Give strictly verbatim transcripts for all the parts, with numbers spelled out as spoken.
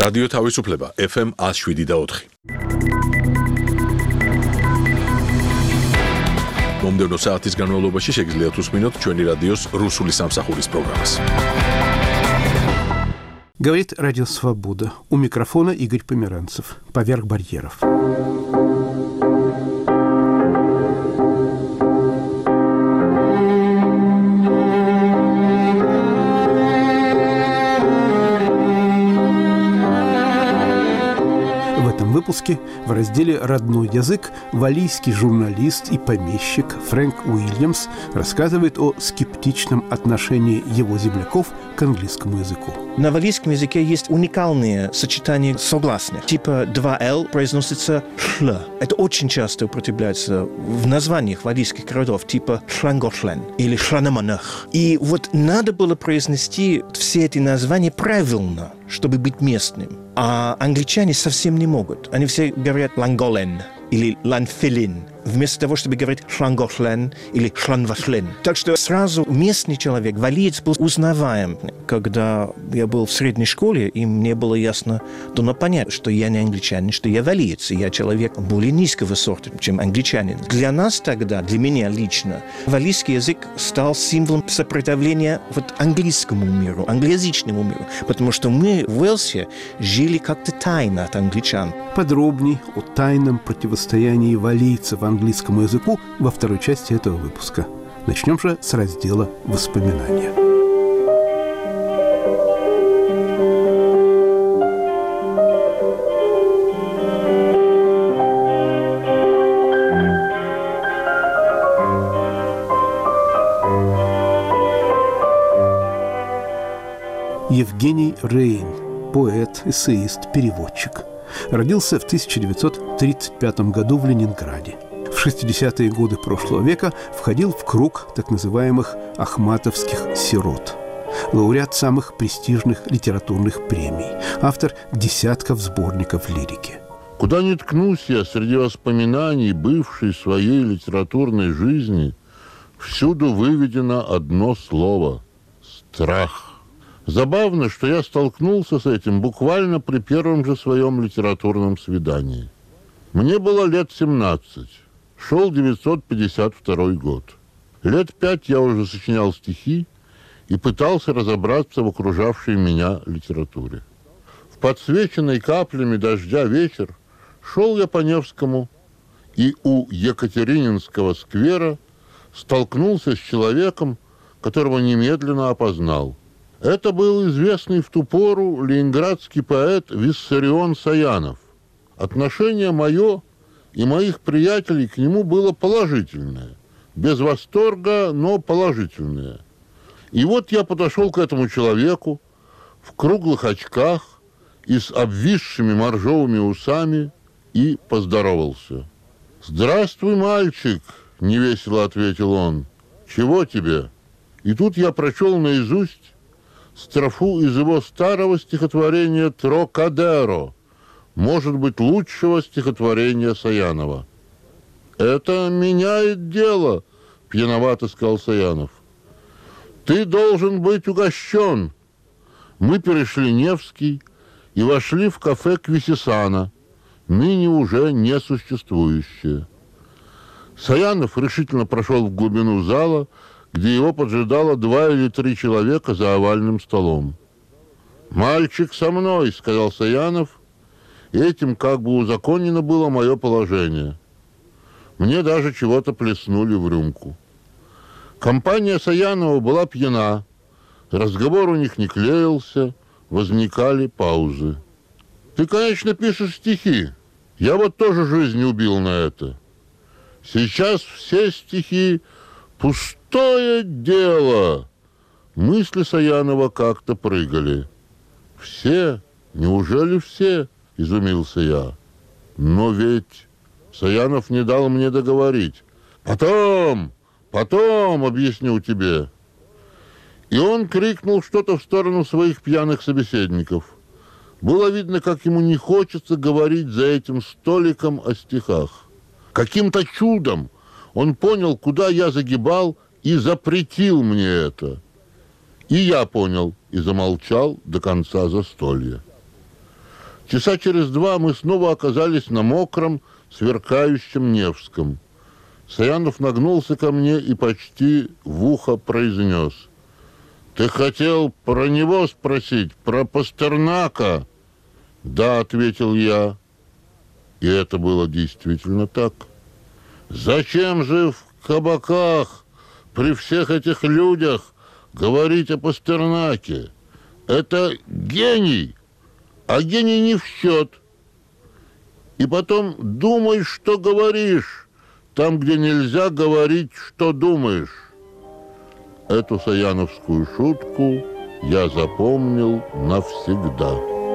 რადიო თავისუფლება ეფ ემ one oh seven და four. მომდევნო საათის განმავლობაში შეგიძლიათ უსმინოთ ჩვენი რადიოს რუსული სამსახურის პროგრამას. Говорит Радио Свобода. У микрофона Игорь Померанцев. Поверх барьеров. В этом выпуске в разделе «Родной язык» валлийский журналист и помещик Фрэнк Уильямс рассказывает о скептичном отношении его земляков к английскому языку. На валлийском языке есть уникальные сочетания согласных. Типа два эл произносится «шль». Это очень часто употребляется в названиях валлийских городов, типа «шлангошлен» или «шланаманах». И вот надо было произнести все эти названия правильно, чтобы быть местным. А англичане совсем не могут. Они все говорят «ланголен» или «ланфилин», вместо того, чтобы говорить «шлангошлен» или «шланвашлен». Так что сразу местный человек, валлиец, был узнаваем. Когда я был в средней школе, и мне было ясно, дано понять, что я не англичанин, что я валлиец, и я человек более низкого сорта, чем англичанин. Для нас тогда, для меня лично, валлийский язык стал символом сопротивления вот английскому миру, англоязычному миру, потому что мы в Уэльсе жили как-то тайно от англичан. Подробней о тайном противостоянии валлийцев английскому языку во второй части этого выпуска. Начнем же с раздела «Воспоминания». Евгений Рейн, поэт, эссеист, переводчик. Родился в тысяча девятьсот тридцать пятом году в Ленинграде. В шестидесятые годы прошлого века входил в круг так называемых ахматовских сирот. Лауреат самых престижных литературных премий. Автор десятков сборников лирики. Куда ни ткнусь я среди воспоминаний бывшей своей литературной жизни, всюду выведено одно слово – страх. Забавно, что я столкнулся с этим буквально при первом же своем литературном свидании. Мне было лет семнадцать. Шел девятьсот пятьдесят второй год. Лет пять я уже сочинял стихи и пытался разобраться в окружавшей меня литературе. В подсвеченный каплями дождя вечер шел я по Невскому и у Екатерининского сквера столкнулся с человеком, которого немедленно опознал. Это был известный в ту пору ленинградский поэт Виссарион Саянов. Отношение мое и моих приятелей к нему было положительное. Без восторга, но положительное. И вот я подошел к этому человеку в круглых очках и с обвисшими моржовыми усами и поздоровался. «Здравствуй, мальчик!» – невесело ответил он. «Чего тебе?» И тут я прочел наизусть строфу из его старого стихотворения «Трокадеро», может быть, лучшего стихотворения Саянова. «Это меняет дело», – пьяновато сказал Саянов. «Ты должен быть угощен». Мы перешли Невский и вошли в кафе Квисисана, ныне уже несуществующее. Саянов решительно прошел в глубину зала, где его поджидало два или три человека за овальным столом. «Мальчик со мной», — сказал Саянов, и этим как бы узаконено было мое положение. Мне даже чего-то плеснули в рюмку. Компания Саянова была пьяна, разговор у них не клеился, возникали паузы. «Ты, конечно, пишешь стихи. Я вот тоже жизнь убил на это. Сейчас все стихи пустое дело». Мысли Саянова как-то прыгали. «Все? Неужели все?» – изумился я. «Но ведь...» Саянов не дал мне договорить. «Потом, потом объясню тебе». И он крикнул что-то в сторону своих пьяных собеседников. Было видно, как ему не хочется говорить за этим столиком о стихах. Каким-то чудом он понял, куда я загибал, и запретил мне это. И я понял, и замолчал до конца застолья. Часа через два мы снова оказались на мокром, сверкающем Невском. Саянов нагнулся ко мне и почти в ухо произнес: «Ты хотел про него спросить, про Пастернака?» «Да», — ответил я. И это было действительно так. «Зачем же в кабаках при всех этих людях говорить о Пастернаке? Это гений, а гений не в счет. И потом думай, что говоришь, там, где нельзя говорить, что думаешь». Эту саяновскую шутку я запомнил навсегда.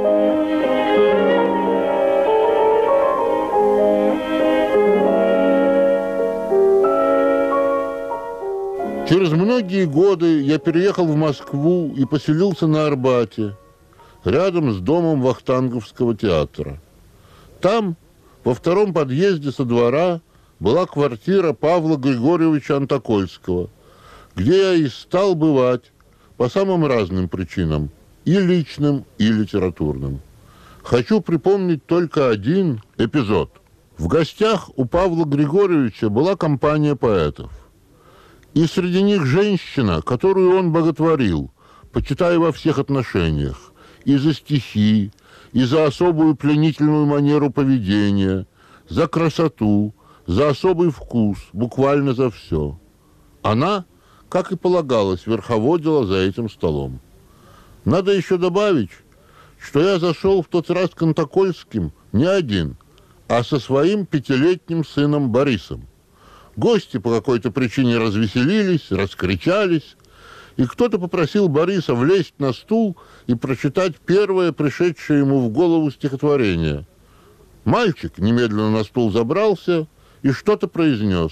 Через многие годы я переехал в Москву и поселился на Арбате, рядом с домом Вахтанговского театра. Там, во втором подъезде со двора, была квартира Павла Григорьевича Антокольского, где я и стал бывать по самым разным причинам, и личным, и литературным. Хочу припомнить только один эпизод. В гостях у Павла Григорьевича была компания поэтов. И среди них женщина, которую он боготворил, почитая во всех отношениях, и за стихи, и за особую пленительную манеру поведения, за красоту, за особый вкус, буквально за все. Она, как и полагалось, верховодила за этим столом. Надо еще добавить, что я зашел в тот раз к Антокольским не один, а со своим пятилетним сыном Борисом. Гости по какой-то причине развеселились, раскричались, и кто-то попросил Бориса влезть на стул и прочитать первое пришедшее ему в голову стихотворение. Мальчик немедленно на стул забрался и что-то произнес.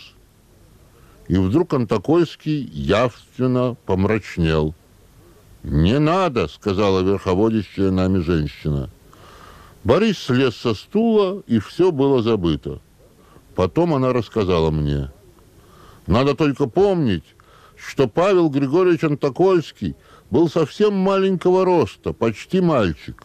И вдруг Антокольский явственно помрачнел. «Не надо», — сказала верховодящая нами женщина. Борис слез со стула, и все было забыто. Потом она рассказала мне. Надо только помнить, что Павел Григорьевич Антокольский был совсем маленького роста, почти мальчик.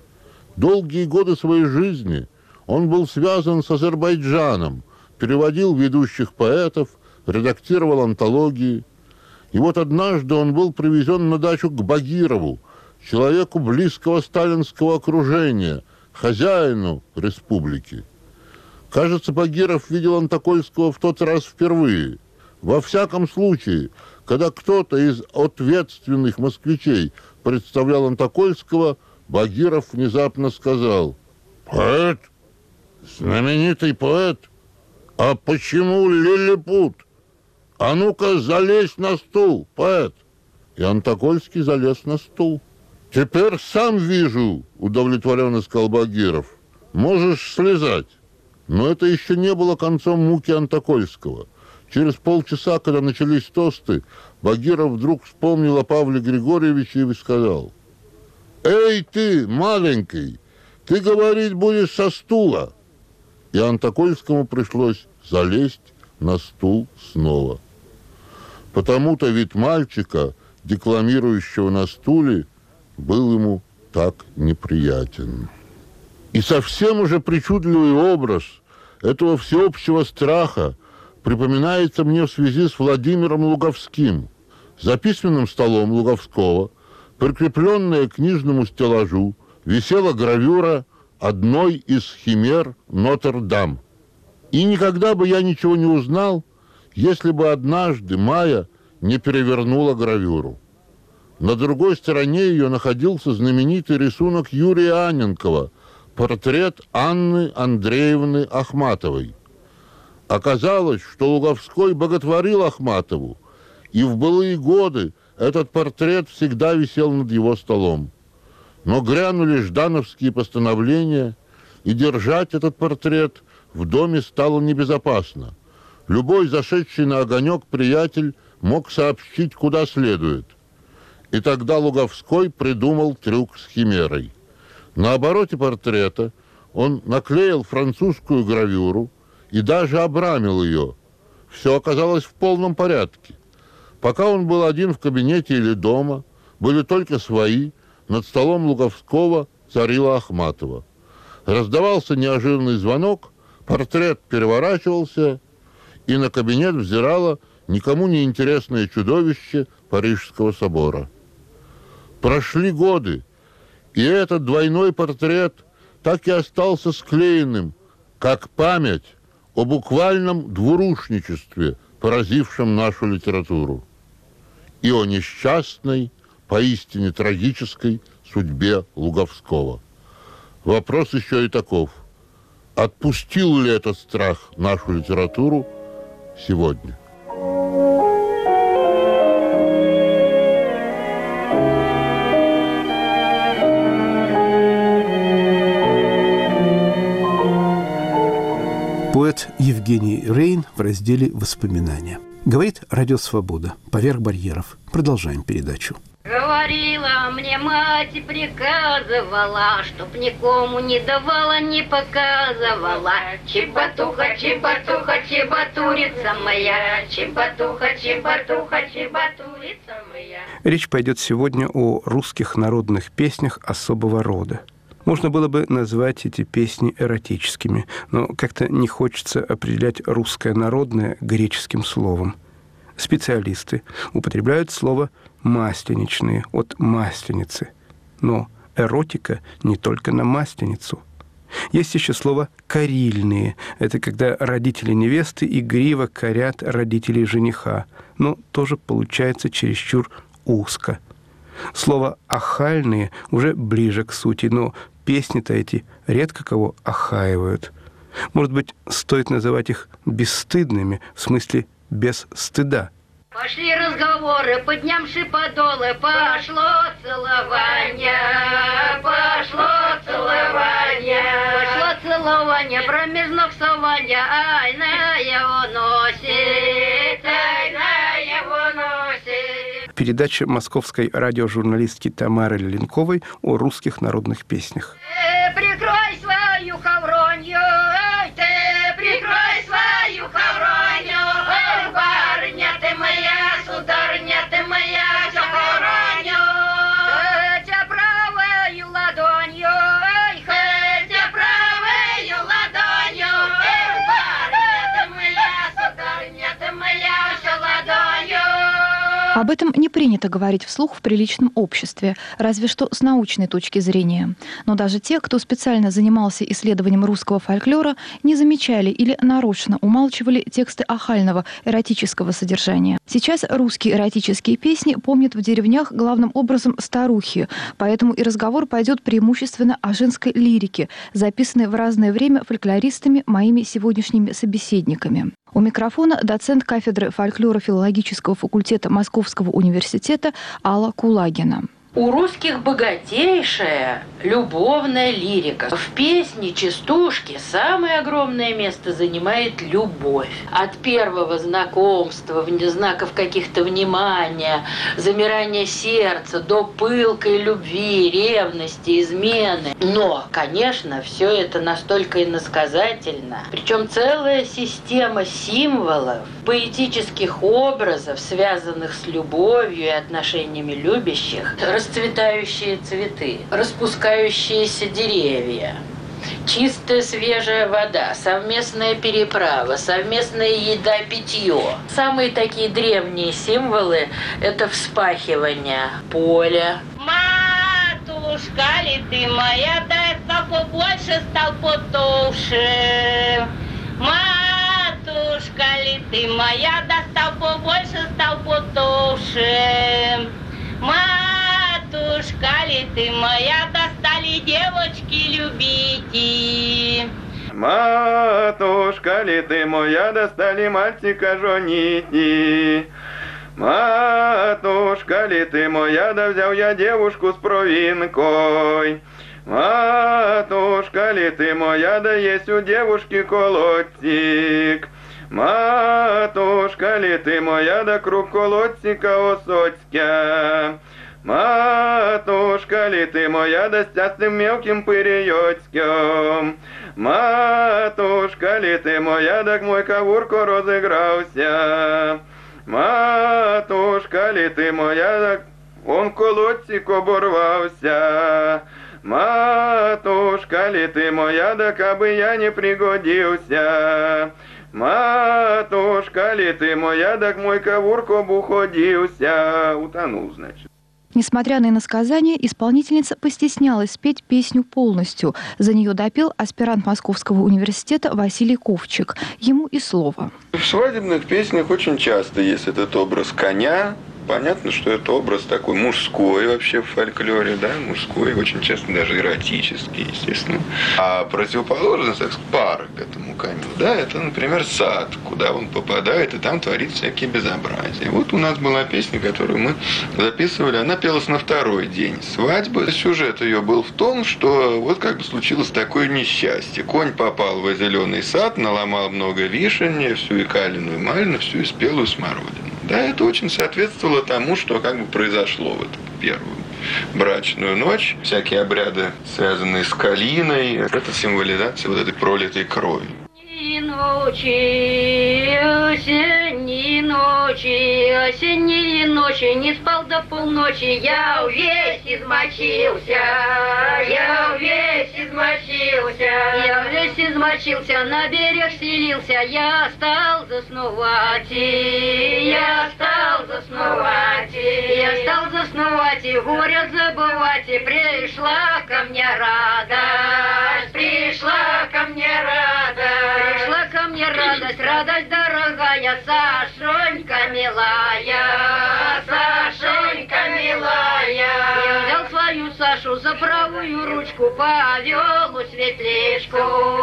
Долгие годы своей жизни он был связан с Азербайджаном, переводил ведущих поэтов, редактировал антологии. И вот однажды он был привезен на дачу к Багирову, человеку близкого сталинского окружения, хозяину республики. Кажется, Багиров видел Антокольского в тот раз впервые. Во всяком случае, когда кто-то из ответственных москвичей представлял Антокольского, Багиров внезапно сказал: «Поэт? Знаменитый поэт? А почему лилипут? А ну-ка, залезь на стул, поэт!» И Антокольский залез на стул. «Теперь сам вижу», — удовлетворенно сказал Багиров. «Можешь слезать». Но это еще не было концом муки Антокольского. Через полчаса, когда начались тосты, Багиров вдруг вспомнил о Павле Григорьевиче и сказал: «Эй ты, маленький, ты говорить будешь со стула». И Антокольскому пришлось залезть на стул снова. Потому-то вид мальчика, декламирующего на стуле, был ему так неприятен. И совсем уже причудливый образ этого всеобщего страха припоминается мне в связи с Владимиром Луговским. За письменным столом Луговского, прикрепленная к книжному стеллажу, висела гравюра одной из химер Нотр-Дам. И никогда бы я ничего не узнал, если бы однажды Майя не перевернула гравюру. На другой стороне ее находился знаменитый рисунок Юрия Анненкова, портрет Анны Андреевны Ахматовой. Оказалось, что Луговской боготворил Ахматову, и в былые годы этот портрет всегда висел над его столом. Но грянули ждановские постановления, и держать этот портрет в доме стало небезопасно. Любой зашедший на огонек приятель мог сообщить, куда следует. И тогда Луговской придумал трюк с химерой. На обороте портрета он наклеил французскую гравюру и даже обрамил ее. Все оказалось в полном порядке. Пока он был один в кабинете или дома, были только свои, над столом Луговского царила Ахматова. Раздавался неожиданный звонок, портрет переворачивался, и на кабинет взирало никому не интересное чудовище Парижского собора. Прошли годы, и этот двойной портрет так и остался склеенным, как память о буквальном двурушничестве, поразившем нашу литературу, и о несчастной, поистине трагической судьбе Луговского. Вопрос еще и таков: отпустил ли этот страх нашу литературу сегодня? Поэт Евгений Рейн в разделе «Воспоминания». Говорит Радио Свобода. Поверх барьеров. Продолжаем передачу. Говорила мне мать и приказывала, чтоб никому не давала, не показывала. Чебатуха, чебатуха, чебатурица моя, чебатуха, чебатуха, чебатурица моя. Речь пойдет сегодня о русских народных песнях особого рода. Можно было бы назвать эти песни эротическими, но как-то не хочется определять русское народное греческим словом. Специалисты употребляют слово «масленичные» от «масленицы». Но эротика не только на масленицу. Есть еще слово «корильные». Это когда родители невесты игриво корят родителей жениха, но тоже получается чересчур узко. Слово «ахальные» уже ближе к сути, но песни-то эти редко кого охаивают. Может быть, стоит называть их бесстыдными, в смысле без стыда. Пошли разговоры, поднявши подолы, пошло целование, пошло целование, пошло целование, промеж ног сование, ай, на его носит, ай, на его носит. Передача московской радиожурналистки Тамары Леленковой о русских народных песнях. Ты прикрой свою хавронью, эй, ты прикрой свою хавронью, эй, барыня ты моя, сударыня ты моя, всё хавронью, хотя правою ладонью, эй, хотя правою ладонью, эй, барыня ты моя, сударыня ты моя, всё ладонью. Об этом не принято говорить вслух в приличном обществе, разве что с научной точки зрения. Но даже те, кто специально занимался исследованием русского фольклора, не замечали или нарочно умалчивали тексты ахального эротического содержания. Сейчас русские эротические песни помнят в деревнях главным образом старухи, поэтому и разговор пойдет преимущественно о женской лирике, записанной в разное время фольклористами, моими сегодняшними собеседниками. У микрофона доцент кафедры фольклора филологического факультета Московского университета Алла Кулагина. У русских богатейшая любовная лирика. В песне частушки самое огромное место занимает любовь. От первого знакомства, знаков каких-то внимания, замирания сердца до пылкой любви, ревности, измены. Но, конечно, все это настолько иносказательно. Причем целая система символов, поэтических образов, связанных с любовью и отношениями любящих, расцветающие цветы, распускающиеся деревья, чистая свежая вода, совместная переправа, совместная еда-питье. Самые такие древние символы – это вспахивание поля. Матушка ли ты моя, дай стал побольше, стал потолще. Матушка ли ты моя, да стал побольше, стал потолще. Матушка ли ты моя, достали девочки любите. Матушка ли ты моя, достали мальчика жените. Матушка ли ты моя, да взял я девушку с провинкой. Матушка ли ты моя, да есть у девушки колодцик. Матушка ли ты моя, да круг колодцика осоцька. Матушка ли ты моя, да с частым мелким пырьёцьком. Матушка ли ты моя, да к мой кавурко розыгрался. Матушка ли ты моя, да он колодцик оборвався. Матушка ли ты моя, да кабы я не пригодился. Матушка ли ты моя, да к мой ковурко б уходился. Утонул, значит. Несмотря на иносказание, исполнительница постеснялась спеть песню полностью. За нее допел аспирант Московского университета Василий Ковчик. Ему и слово. В свадебных песнях очень часто есть этот образ коня. Понятно, что это образ такой мужской вообще в фольклоре, да, мужской, очень часто даже эротический, естественно. А противоположность, так сказать, пара к этому коню, да, это, например, сад, куда он попадает, и там творит всякие безобразия. Вот у нас была песня, которую мы записывали, она пелась на второй день свадьбы. Сюжет ее был в том, что вот как бы случилось такое несчастье. Конь попал в зеленый сад, наломал много вишен, всю и калину, и малину, всю и спелую смородину. Да, это очень соответствовало тому, что как бы произошло в эту первую брачную ночь. Всякие обряды, связанные с калиной, это символизация вот этой пролитой крови. Ни ночи, осенней ночи, осенней ночи, не спал до полночи, я весь измочился, я весь измочился, я весь измочился, на берег селился, я стал заснувать, я стал заснувать, я стал заснувать, и горе забывать, и пришла ко мне радость, пришла ко мне радость. Пришла ко мне радость, радость дорогая, Сашонька милая, Сашонька милая. Я взял свою Сашу за правую ручку, повел у светличку,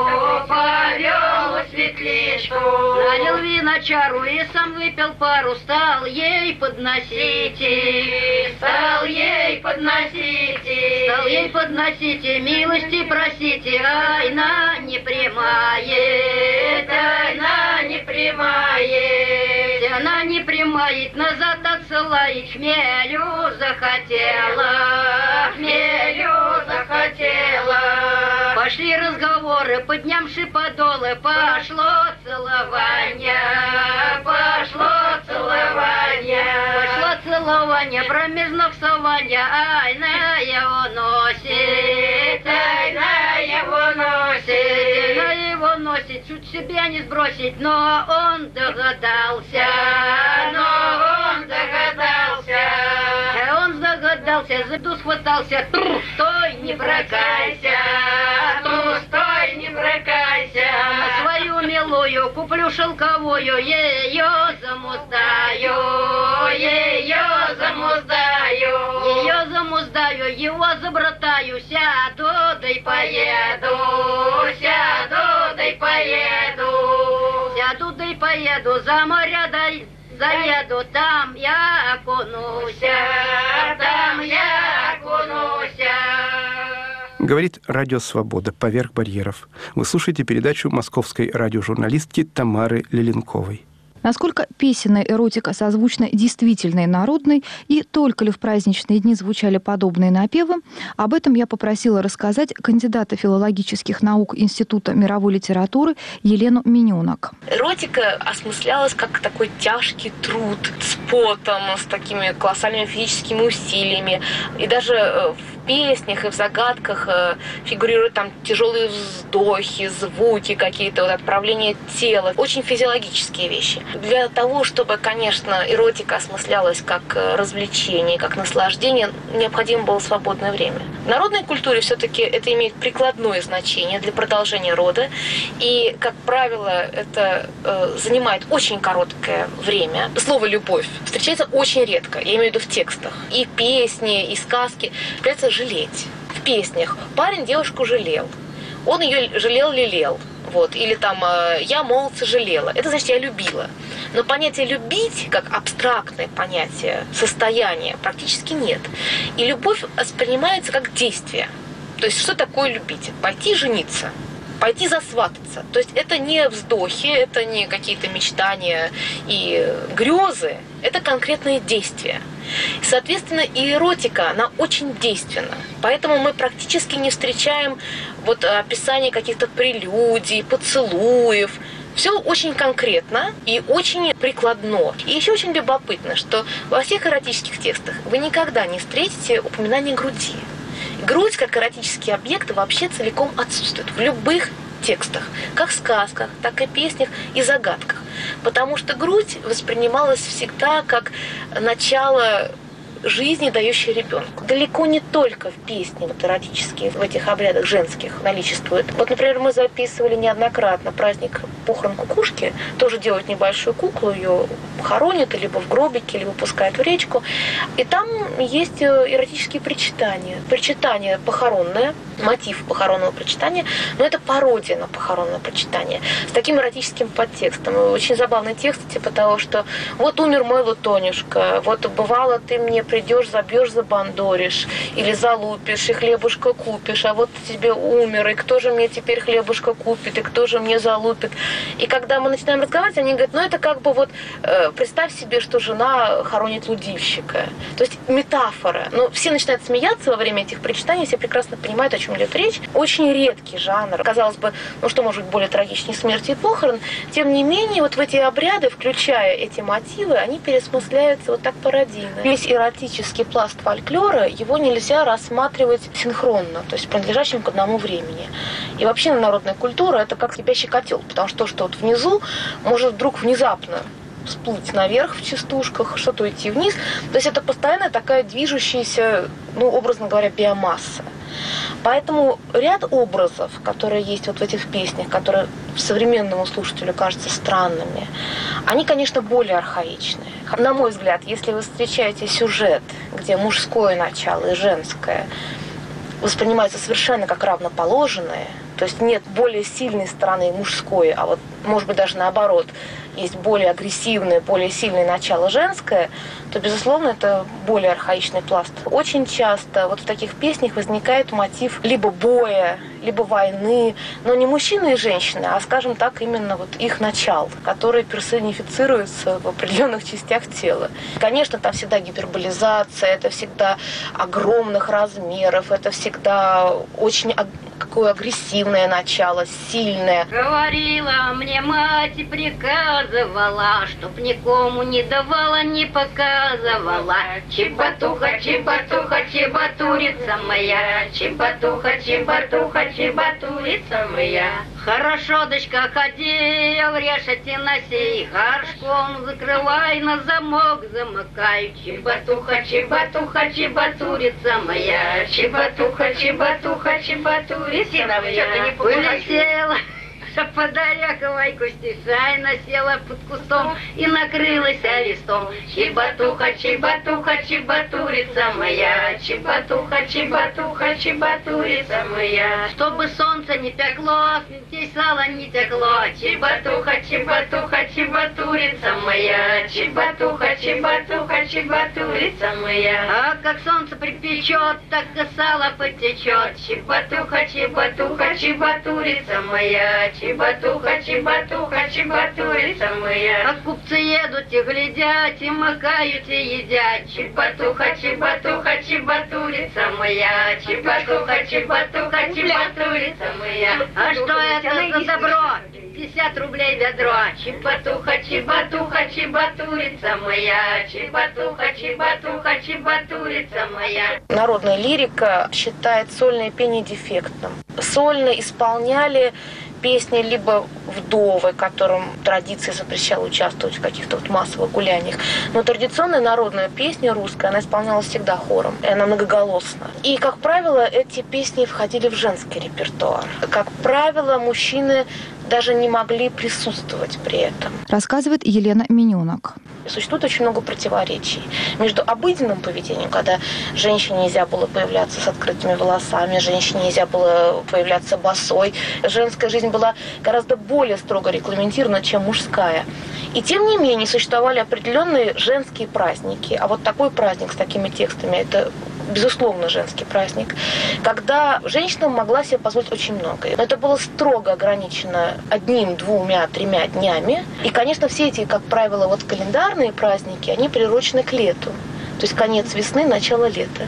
повел у светличку. Налил вина чару и сам выпил пару, стал ей подносить, стал ей подносить, стал ей подносить, милости просите, ай, на не примает. Она не примает, она не примает, назад отсылает, хмелю захотела, хмелю захотела. Пошли разговоры, поднявши подолы, пошло целование, пошло целование, пошло целование, промеж ног сованья, ай, на его носит, ай, на его носит, на его носит, чуть себя не сбросить, но он догадался, но он догадался, он догадался, за ту схватался, тру, стой, не бракайся, тру, стой, не бракайся, свою милую куплю шелковую, ее замуздаю, ее замуздаю, ее замуздаю, его забратаю, сяду, да и поеду, сяду, да и поеду, сяду, да и поеду, за моря да заеду, там я окунусь, там я окунусь. Говорит Радио Свобода «Поверх барьеров». Вы слушаете передачу московской радиожурналистки Тамары Леленковой. Насколько песенная эротика созвучна действительной народной и только ли в праздничные дни звучали подобные напевы, об этом я попросила рассказать кандидата филологических наук Института мировой литературы Елену Минюнок. Эротика осмыслялась как такой тяжкий труд с потом, с такими колоссальными физическими усилиями. И даже в песнях и в загадках фигурируют там тяжелые вздохи, звуки какие-то, вот отправление тела. Очень физиологические вещи. Для того, чтобы, конечно, эротика осмыслялась как развлечение, как наслаждение, необходимо было свободное время. В народной культуре все-таки это имеет прикладное значение для продолжения рода. И, как правило, это э, занимает очень короткое время. Слово «любовь» встречается очень редко, я имею в виду в текстах. И песни, и сказки. Придется жалеть. В песнях парень девушку жалел. Он ее жалел-лелел. Вот. Или там «я молодца жалела». Это значит «я любила». Но понятие «любить», как абстрактное понятие состояния, практически нет. И любовь воспринимается как действие. То есть что такое любить? Пойти жениться, пойти засвататься. То есть это не вздохи, это не какие-то мечтания и грезы. Это конкретные действия. Соответственно, и эротика, она очень действенна. Поэтому мы практически не встречаем вот описание каких-то прелюдий, поцелуев. Все очень конкретно и очень прикладно. И еще очень любопытно, что во всех эротических текстах вы никогда не встретите упоминание груди. Грудь как эротический объект вообще целиком отсутствует в любых текстах, как в сказках, так и песнях и загадках. Потому что грудь воспринималась всегда как начало жизни, дающей ребенку. Далеко не только в песне вот, эротические, в этих обрядах женских наличествует. Вот, например, мы записывали неоднократно праздник похорон кукушки. Тоже делают небольшую куклу, ее хоронят либо в гробике, либо пускают в речку. И там есть эротические причитания. Причитание похоронное, мотив похоронного причитания, но это пародия на похоронное причитание с таким эротическим подтекстом. Очень забавный текст, типа того, что вот умер мой Лутонюшка, вот бывало ты мне придешь, забьешь, забандоришь, или залупишь, и хлебушка купишь, а вот тебе умер, и кто же мне теперь хлебушка купит, и кто же мне залупит. И когда мы начинаем разговаривать, они говорят, ну это как бы вот, э, представь себе, что жена хоронит лудильщика. То есть метафора. Ну, все начинают смеяться во время этих причитаний, все прекрасно понимают, о чем идет речь. Очень редкий жанр. Казалось бы, ну что может быть более трагичнее смерти и похорон. Тем не менее, вот в эти обряды, включая эти мотивы, они пересмысляются вот так пародийно. Весь эротический пласт фольклора, его нельзя рассматривать синхронно, то есть принадлежащим к одному времени. И вообще народная культура – это как кипящий котел, потому что то, что вот внизу, может вдруг внезапно всплыть наверх в частушках, что-то уйти вниз. То есть это постоянно такая движущаяся, ну, образно говоря, биомасса. Поэтому ряд образов, которые есть вот в этих песнях, которые современному слушателю кажутся странными, они, конечно, более архаичные. На мой взгляд, если вы встречаете сюжет, где мужское начало и женское воспринимаются совершенно как равноположенные, то есть нет более сильной стороны мужской, а вот, может быть, даже наоборот, есть более агрессивное, более сильное начало женское, то, безусловно, это более архаичный пласт. Очень часто вот в таких песнях возникает мотив либо боя, либо войны, но не мужчины и женщины, а, скажем так, именно вот их начал, который персонифицируется в определенных частях тела. Конечно, там всегда гиперболизация, это всегда огромных размеров, это всегда очень какое агрессивное начало, сильное. Говорила мне мать и приказывала, чтоб никому не давала, не показывала. Чебатуха, чебатуха, чебатурица моя, чебатуха, чебатуха, чебатурица моя. Хорошо, дочка, ходи, врешать и носи, горшком закрывай, на замок замыкай. Чебатуха, чебатуха, чебатурица моя, чебатуха, чебатуха, чебатурица моя. Улетела подоряковой кустишай, насела под кустом и накрылась листом. Чебатуха, чебатуха, чебатурица моя, чебатуха, чебатуха, чебатурица моя. Чтобы солнце не пекло, здесь сало не текло. Чебатуха, чебатуха, чебатурица моя, чебатуха, чебатуха, чебатурица моя. А как солнце припечет, так и сало потечет. Чебатуха, чебатуха, чебатурица моя, чебатуха, чебатуха, чебатурица моя. А купцы едут и глядят, и макают, и едят. Чебатуха, чебатуха, чебатурица моя, чебатуха, чебатуха, чебатурица моя. А что это за добро? пятьдесят рублей ведро. Чебатуха, чебатуха, чебатурица моя, чебатуха, чебатуха, чебатурица моя. Народная лирика считает сольное пение дефектным. Сольно исполняли песни либо вдовы, которым традиция запрещала участвовать в каких-то вот массовых гуляниях. Но традиционная народная песня русская, она исполнялась всегда хором, и она многоголосна. И, как правило, эти песни входили в женский репертуар. Как правило, мужчины даже не могли присутствовать при этом. Рассказывает Елена Минюнок. Существует очень много противоречий между обыденным поведением, когда женщине нельзя было появляться с открытыми волосами, женщине нельзя было появляться босой. Женская жизнь была гораздо более строго регламентирована, чем мужская. И тем не менее существовали определенные женские праздники. А вот такой праздник с такими текстами – это безусловно женский праздник, когда женщина могла себе позволить очень многое. Но это было строго ограничено одним, двумя, тремя днями. И, конечно, все эти, как правило, вот календарные праздники, они приурочены к лету. То есть конец весны, начало лета.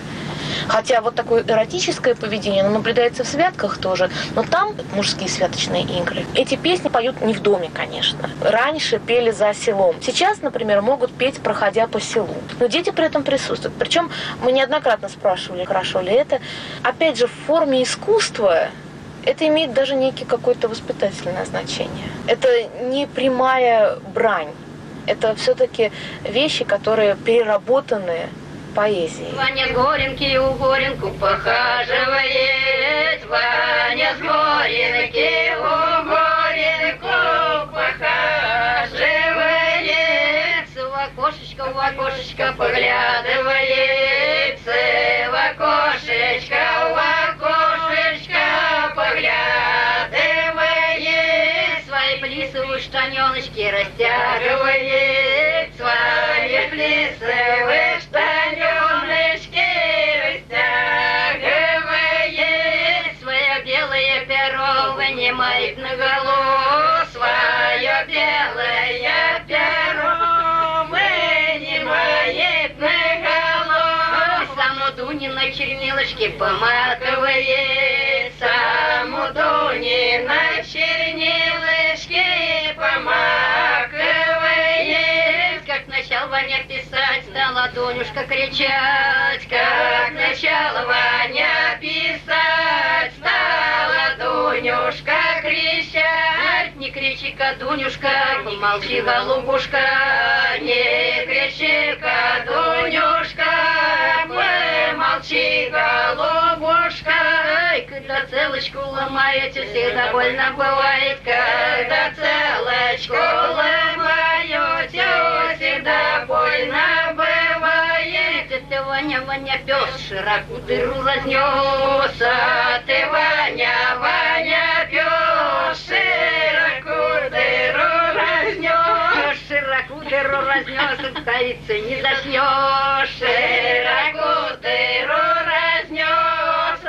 Хотя вот такое эротическое поведение, оно наблюдается в святках тоже, но там мужские святочные игры. Эти песни поют не в доме, конечно. Раньше пели за селом. Сейчас, например, могут петь, проходя по селу. Но дети при этом присутствуют. Причем мы неоднократно спрашивали, хорошо ли это. Опять же, в форме искусства это имеет даже некий какое-то воспитательное значение. Это не прямая брань. Это все-таки вещи, которые переработаны поэзией. Ваня с Горенки у Горенку похаживает. Ваня с Горенки у Горенку похаживает. В окошечко, в окошечко поглядывает. В окошечко, в окошечко поглядывает. Свои плисовые штаненочки растягивает. Свои плисовые штаненочки растягивает. Свое белое перо вынимает наголо. Свое белое перо вынимает наголо. Саму Дуни на чернилочке помакивает. Саму Дуни на чернилочке помакивает. Как начал Ваня писать, стала Дунюшка кричать. Как начал Ваня писать, стала Дунюшка кричать. Не кричи-ка, Дунюшка, помолчи, голубушка. Не кричи-ка, Дунюшка, помолчи, голубушка. Ай, когда целочку ломаете, всегда больно бывает. Когда целочку ломаете, всегда больно бывает. Это Ваня, Ваня, пес, широко дыру разнес. А ты, Ваня, Ваня, пес, широко дыру разнес. Широко дыру разнес, от старицы не заснешь. Широко дыру разнес,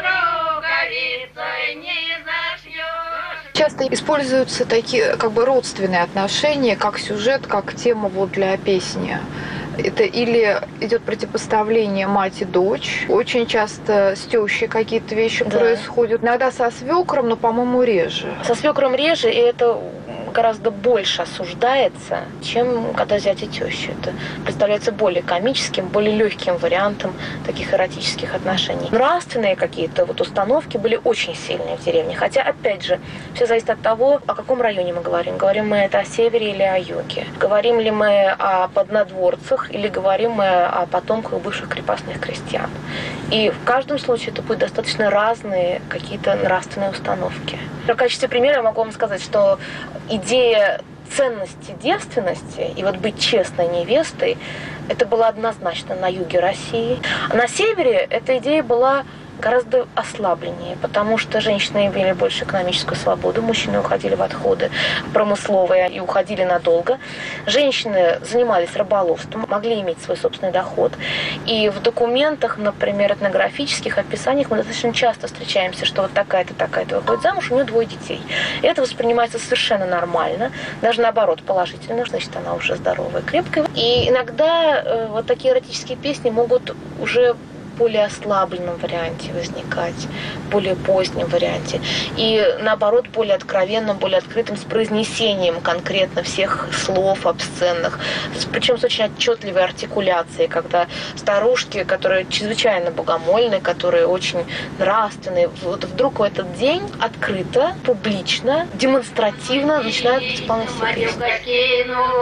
рукавицей не зашьешь. Часто используются такие как бы родственные отношения, как сюжет, как тема вот для песни. Это или идет противопоставление мать и дочь. Очень часто с тещей какие-то вещи да. происходят. Иногда со свекром, но, по-моему, реже. Со свекром реже, и это гораздо больше осуждается, чем когда зять и теща. Это представляется более комическим, более легким вариантом таких эротических отношений. Нравственные какие-то вот установки были очень сильные в деревне. Хотя, опять же, все зависит от того, о каком районе мы говорим. Говорим мы это о севере или о юге. Говорим ли мы о поднадворцах или говорим мы о потомках бывших крепостных крестьян. И в каждом случае это будут достаточно разные какие-то нравственные установки. В качестве примера я могу вам сказать, что идея ценности девственности и вот быть честной невестой, это было однозначно на юге России. А на севере эта идея была гораздо ослабленнее, потому что женщины имели больше экономическую свободу, мужчины уходили в отходы промысловые и уходили надолго. Женщины занимались рыболовством, могли иметь свой собственный доход. И в документах, например, этнографических описаниях мы достаточно часто встречаемся, что вот такая-то, такая-то выходит замуж, у нее двое детей. И это воспринимается совершенно нормально, даже наоборот положительно, значит, она уже здоровая, крепкая. И иногда э, вот такие эротические песни могут уже в более ослабленном варианте возникать, в более позднем варианте. И наоборот, более откровенным, более открытым, с произнесением конкретно всех слов обсценных. Причем с очень отчетливой артикуляцией, когда старушки, которые чрезвычайно богомольны, которые очень нравственные, вот вдруг в этот день открыто, публично, демонстративно начинают исполнять все песни.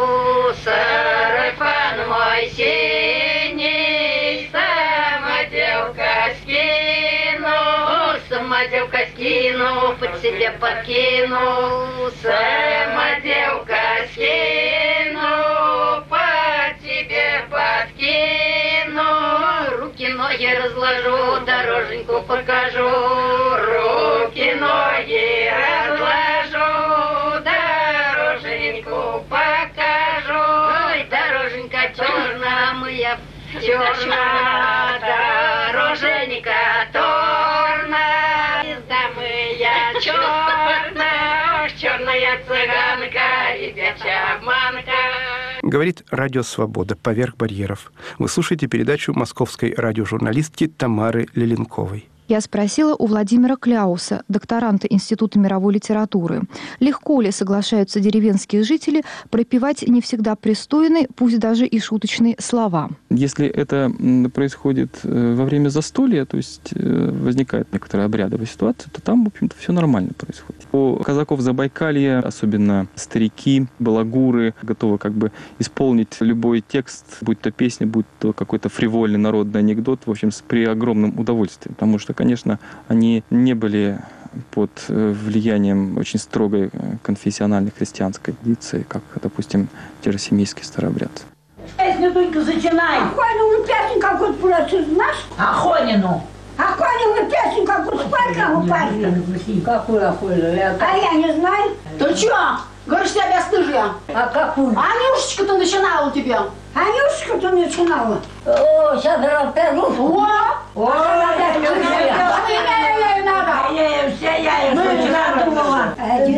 Самоделка скину, самоделка скину, под себя подкину. Самоделка скину, под тебе подкину. Руки, ноги разложу, дороженьку покажу. Руки, ноги разложу, дороженьку покажу. Ой, дороженька черная моя, черная дороженька торна, езда моя черная, черная цыганка, ребячая обманка. Говорит Радио Свобода «Поверх барьеров». Вы слушаете передачу московской радиожурналистки Тамары Леленковой. Я спросила у Владимира Кляуса, докторанта Института мировой литературы, легко ли соглашаются деревенские жители пропевать не всегда пристойные, пусть даже и шуточные слова. Если это происходит во время застолья, то есть возникает некоторая обрядовая ситуация, то там, в общем-то, все нормально происходит. У казаков Забайкалья, особенно старики, балагуры, готовы как бы исполнить любой текст, будь то песня, будь то какой-то фривольный народный анекдот, в общем, при огромном удовольствии, потому что, конечно, они не были под влиянием очень строгой конфессиональной христианской традиции, как, допустим, те же семейские старообрядцы. Песню только зачинай. Ахонину песню какую-то просто знаешь? Ахонину. Ахонину песню какую-то спать, как парень. Какую Ахонину? А я не знаю. Ты чё? Говоришь, тебя бесстыжие. А какую? Анюшечка-то начинала у тебя. Анюшечка-то начинала. О, сейчас расскажу. О! О, я ей надо. Я ей все, я ей что надумала.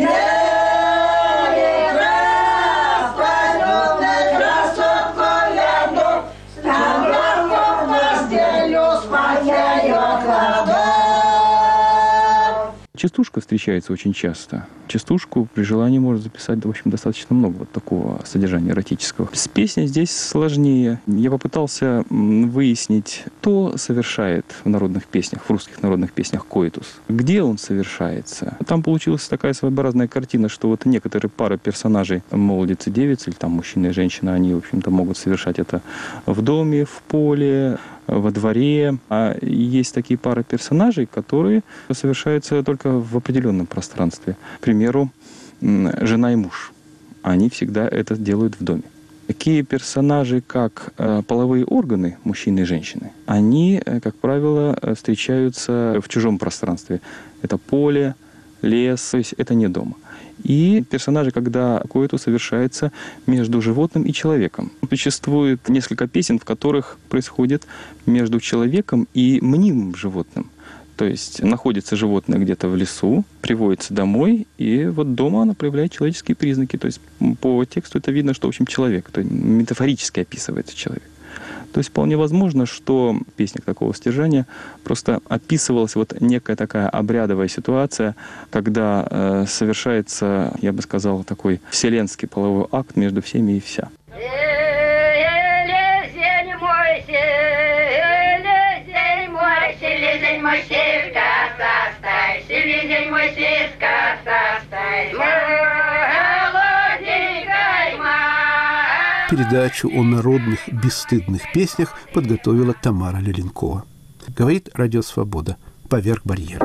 Частушка встречается очень часто. Частушку при желании можно записать, в общем, достаточно много вот такого содержания эротического. С песней здесь сложнее. Я попытался выяснить, кто совершает в народных песнях, в русских народных песнях коитус. Где он совершается. Там получилась такая своеобразная картина, что вот некоторые пары персонажей, молодец и девица, или там мужчина и женщина, они, в общем-то, могут совершать это в доме, в поле, во дворе. А есть такие пары персонажей, которые совершаются только в определенном пространстве. К примеру, жена и муж. Они всегда это делают в доме. Такие персонажи, как половые органы мужчины и женщины, они, как правило, встречаются в чужом пространстве. Это поле, лес, то есть это не дома. И персонажи, когда коитус совершается между животным и человеком. Существует несколько песен, в которых происходит между человеком и мнимым животным. То есть находится животное где-то в лесу, приводится домой, и вот дома оно проявляет человеческие признаки. То есть по тексту это видно, что, в общем, человек, то есть метафорически описывается человек. То есть вполне возможно, что в песнях такого содержания просто описывалась вот некая такая обрядовая ситуация, когда э, совершается, я бы сказал, такой вселенский половой акт между всеми и вся. Передачу о народных бесстыдных песнях подготовила Тамара Леленкова. Говорит Радио Свобода «Поверх барьеров».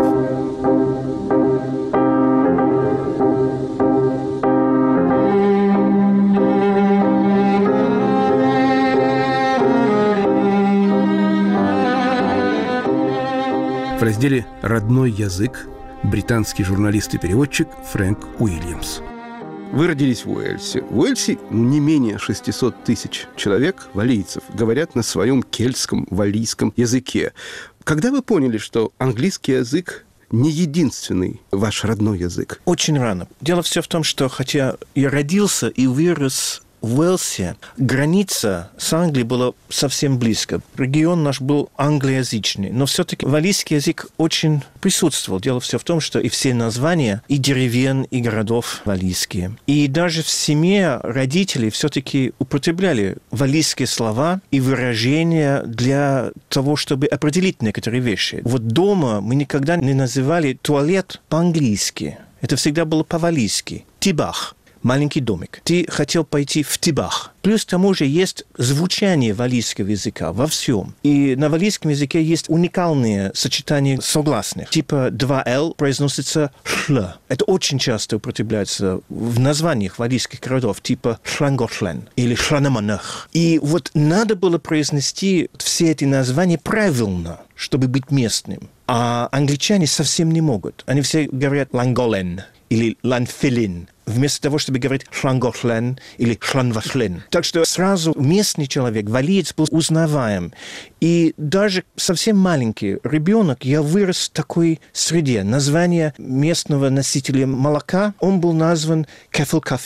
В разделе «Родной язык» британский журналист и переводчик Фрэнк Уильямс. Вы родились в Уэльсе. В Уэльсе не менее шестьсот тысяч человек, валлийцев, говорят на своем кельтском, валлийском языке. Когда вы поняли, что английский язык не единственный ваш родной язык? Очень рано. Дело все в том, что хотя я родился и вырос в Уэльсе, граница с Англией была совсем близко. Регион наш был англоязычный, но все-таки валлийский язык очень присутствовал. Дело все в том, что и все названия и деревень, и городов валлийские. И даже в семье родители все-таки употребляли валлийские слова и выражения для того, чтобы определить некоторые вещи. Вот дома мы никогда не называли туалет по-английски. Это всегда было по-валлийски. Тибах. Маленький домик. Ты хотел пойти в Тибах. Плюс к тому же есть звучание валлийского языка во всем. И на валлийском языке есть уникальные сочетания согласных. Типа два «л» произносится «hl». Это очень часто употребляется в названиях валлийских городов, типа «Llangollen» или «Llanymynech». И вот надо было произнести все эти названия правильно, чтобы быть местным. А англичане совсем не могут. Они все говорят «Llangollen» или «Llanfillin», вместо того, чтобы говорить «Llangollen» или «Llanfallin». Так что сразу местный человек, валлиец, был узнаваем. И даже совсем маленький ребенок, я вырос в такой среде. Название местного носителя молока, он был назван «Кефл Кафин».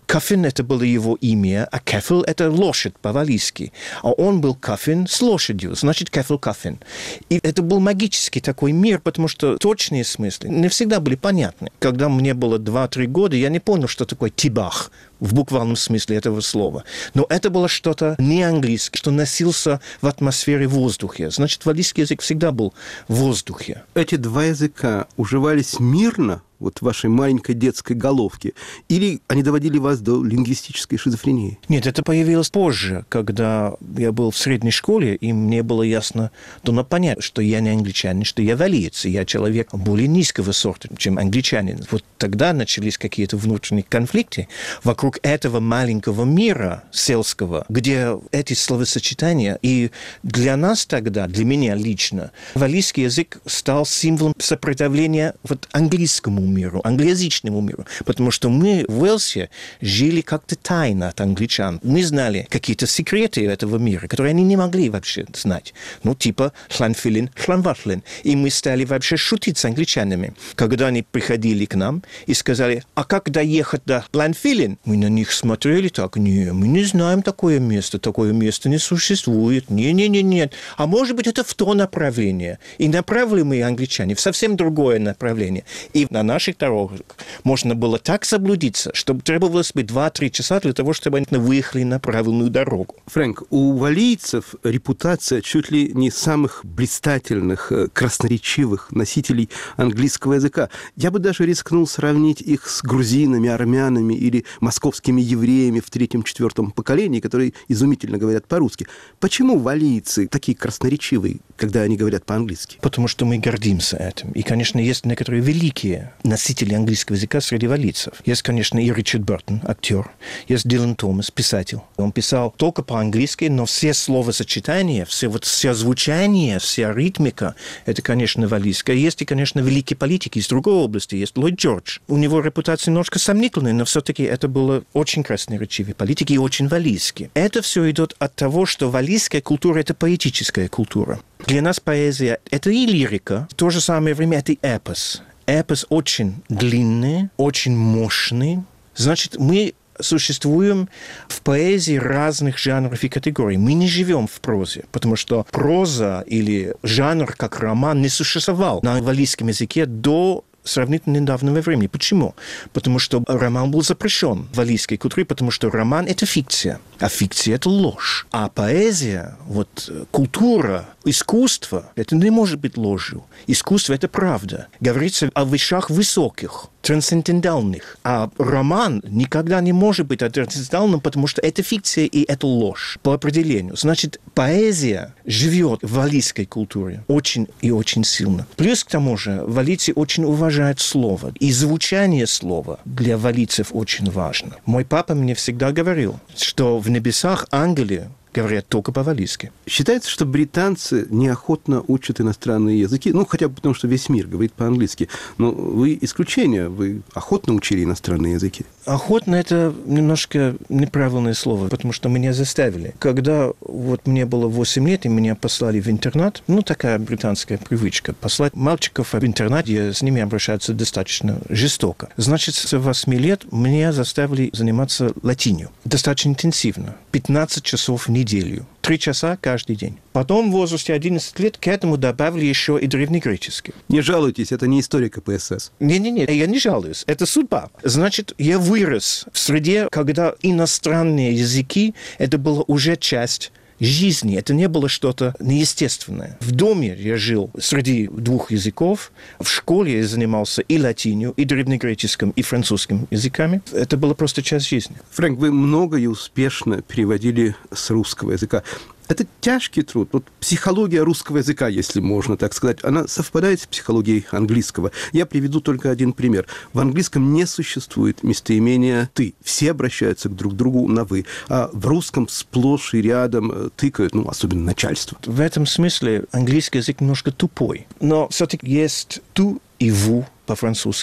Кафин – это было его имя, а кефел – это лошадь по-валийски. А он был кафин с лошадью, значит, кефел кафин. И это был магический такой мир, потому что точные смыслы не всегда были понятны. Когда мне было два-три года, я не понял, что такое тибах в буквальном смысле этого слова. Но это было что-то не английское, что носился в атмосфере воздуха. Значит, валийский язык всегда был в воздухе. Эти два языка уживались мирно вот в вашей маленькой детской головке? Или они доводили вас до лингвистической шизофрении? Нет, это появилось позже, когда я был в средней школе, и мне было ясно, трудно понять, что я не англичанин, что я валиец, и я человек более низкого сорта, чем англичанин. Вот тогда начались какие-то внутренние конфликты вокруг этого маленького мира сельского, где эти словосочетания, и для нас тогда, для меня лично, валийский язык стал символом сопротивления вот английскому миру, англоязычному миру, потому что мы в Уэльсе жили как-то тайно от англичан. Мы знали какие-то секреты этого мира, которые они не могли вообще знать. Ну, типа Лланфилин, Лланватлин. И мы стали вообще шутить с англичанами. Когда они приходили к нам и сказали, а как доехать до Лланфилин? Мы на них смотрели так, не, мы не знаем такое место, такое место не существует, не-не-не-нет. А может быть, это в то направление. И направили мы, англичане, в совсем другое направление. И на наших дорогах можно было так заблудиться, что требовалось бы два-три часа для того, чтобы они выехали на правильную дорогу. Фрэнк, у валийцев репутация чуть ли не самых блистательных, красноречивых носителей английского языка. Я бы даже рискнул сравнить их с грузинами, армянами или московскими евреями в третьем-четвертом поколении, которые изумительно говорят по-русски. Почему валийцы такие красноречивые, когда они говорят по-английски? Потому что мы гордимся этим. И, конечно, есть некоторые великие носители английского языка среди валийцев. Есть, конечно, и Ричард Бертон, актер. Есть Дилан Томас, писатель. Он писал только по-английски, но все словосочетания, все, вот, все звучание, вся ритмика, это, конечно, валийское. Есть и, конечно, великие политики из другой области. Есть Ллойд Джордж. У него репутация немножко сомнительная, но все-таки это было очень красноречивые политики и очень валийские. Это все идет от того, что валийская культура – это поэтическая культура. Для нас поэзия – это и лирика, в то же самое время это и эпос. Эпос очень длинный, очень мощный. Значит, мы существуем в поэзии разных жанров и категорий. Мы не живем в прозе, потому что проза или жанр, как роман, не существовал на валийском языке до сравнительно недавнего времени. Почему? Потому что роман был запрещен в валийской культуре, потому что роман – это фикция, а фикция – это ложь. А поэзия, вот культура, искусство – это не может быть ложью. Искусство – это правда. Говорится о вещах высоких, трансцендентальных. А роман никогда не может быть трансцендентальным, потому что это фикция и это ложь по определению. Значит, поэзия живет в валийской культуре очень и очень сильно. Плюс к тому же валийцы очень уважают слово. И звучание слова для валийцев очень важно. Мой папа мне всегда говорил, что в небесах ангелы говорят только по-валийски. Считается, что британцы неохотно учат иностранные языки, ну, хотя бы потому, что весь мир говорит по-английски. Но вы исключение, вы охотно учили иностранные языки. Охотно – это немножко неправильное слово, потому что меня заставили. Когда вот мне было восемь лет, и меня послали в интернат, ну, такая британская привычка, послать мальчиков в интернат, где с ними обращаются достаточно жестоко. Значит, с восьми лет меня заставили заниматься латинью. Достаточно интенсивно. пятнадцать часов в неделю. Три часа каждый день. Потом в возрасте одиннадцати лет к этому добавили еще и древнегреческий. Не жалуйтесь, это не история ка пэ эс эс. Не-не-не, я не жалуюсь. Это судьба. Значит, я вырос в среде, когда иностранные языки, это была уже часть жизни. Это не было что-то неестественное. В доме я жил среди двух языков. В школе я занимался и латинью, и древнегреческим, и французским языками. Это была просто часть жизни. Фрэнк, вы много и успешно переводили с русского языка. Это тяжкий труд. Вот психология русского языка, если можно так сказать, она совпадает с психологией английского. Я приведу только один пример. В английском не существует местоимения «ты». Все обращаются друг к другу на «вы». А в русском сплошь и рядом тыкают, ну, особенно начальство. В этом смысле английский язык немножко тупой. Но все-таки есть «ту» и «ву» по-французски.